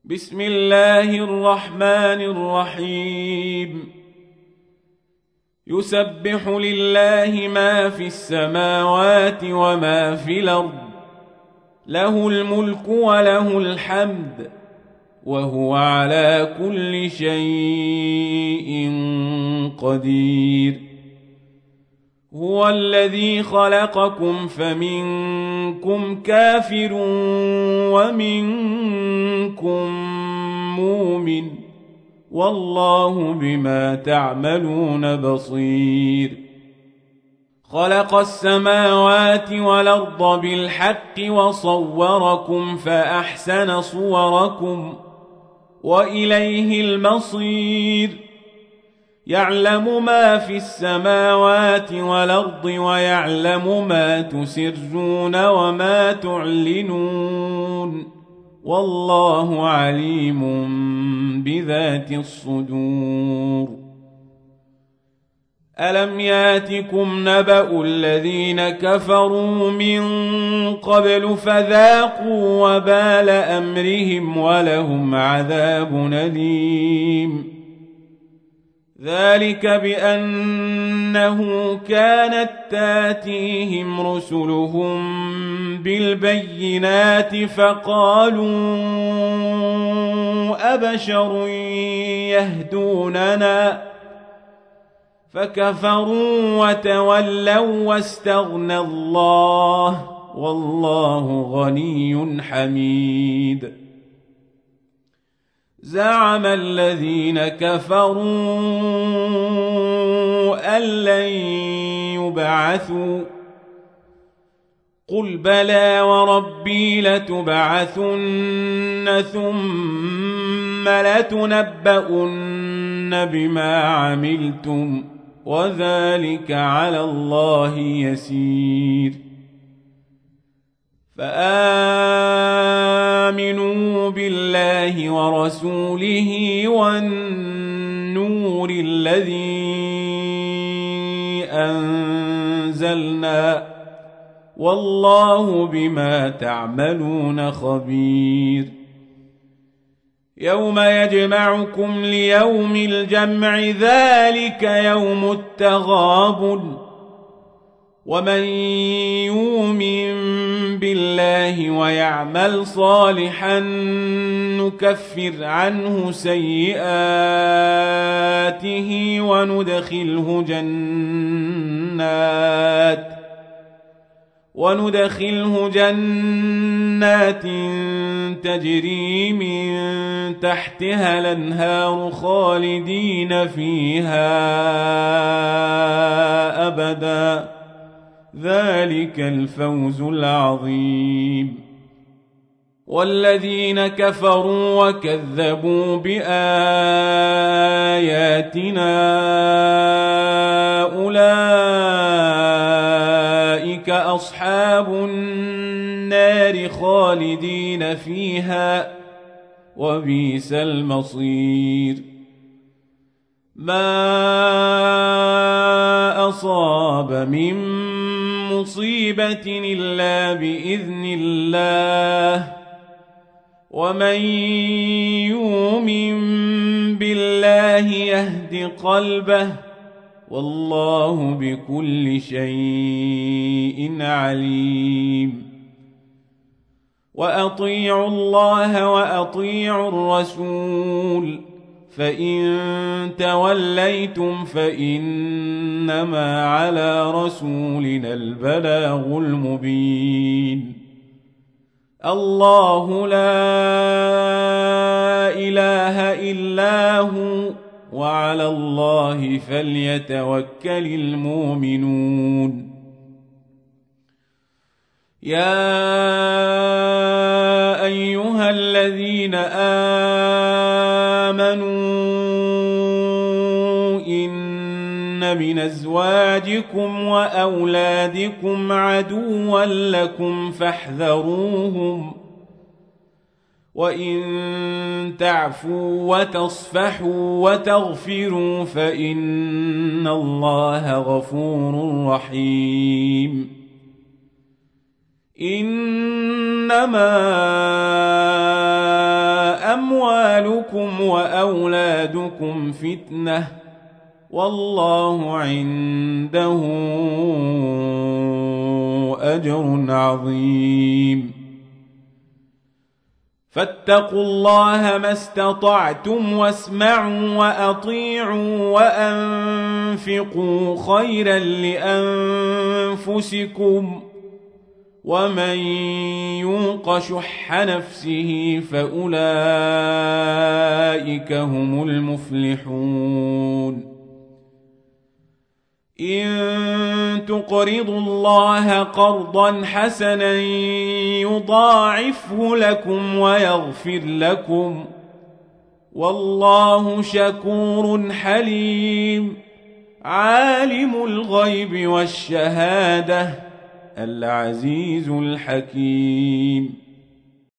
بسم الله الرحمن الرحيم يسبح لله ما في السماوات وما في الأرض له الملك وله الحمد وهو على كل شيء قدير هو الذي خلقكم فمنكم كافر ومنكم مؤمن والله بما تعملون بصير خلق السماوات والأرض بالحق وصوركم فأحسن صوركم وإليه المصير يعلم ما في السماوات والأرض ويعلم ما تسرون وما تعلنون والله عليم بذات الصدور ألم ياتكم نبأ الذين كفروا من قبل فذاقوا وبال أمرهم ولهم عذاب أليم ذلك بأنه كانت تاتيهم رسلهم بالبينات فقالوا أبشر يهدوننا فكفروا وتولوا واستغنى الله والله غني حميد زعم الذين كفروا أن لن يبعثوا قل بلى وربي لتبعثن ثم لتنبؤن بما عملتم وذلك على الله يسير فآمنوا بالله ورسوله والنور الذي أنزلنا والله بما تعملون خبير يوم يجمعكم ليوم الجمع ذلك يوم التغابن ومن يؤمن بالله ويعمل صالحا نكفر عنه سيئاته وندخله جنات تجري من تحتها الأنهار خالدين فيها أبدا ذلك الفوز العظيم والذين كفروا وكذبوا بآياتنا أولئك أصحاب النار خالدين فيها وبئس المصير ما أصاب من مصيبة إلا بإذن الله ومن يؤمن بالله يهد قلبه والله بكل شيء عليم وأطيعوا الله وأطيعوا الرسول فإن توليتم فإنما على رسولنا البلاغ المبين الله لا إله إلا هو وعلى الله فليتوكل المؤمنون يا أيها الذين آمنوا إن من أزواجكم وأولادكم عدوا لكم فاحذروهم وإن تعفوا وتصفحوا وتغفروا فإن الله غفور رحيم إنما أموالكم وأولادكم فتنة والله عنده أجر عظيم فاتقوا الله ما استطعتم واسمعوا وأطيعوا وأنفقوا خيرا لأنفسكم ومن يوق شح نفسه فأولئك هم المفلحون إن تقرضوا الله قرضا حسنا يضاعفه لكم ويغفر لكم والله شكور حليم عالم الغيب والشهادة العزيز الحكيم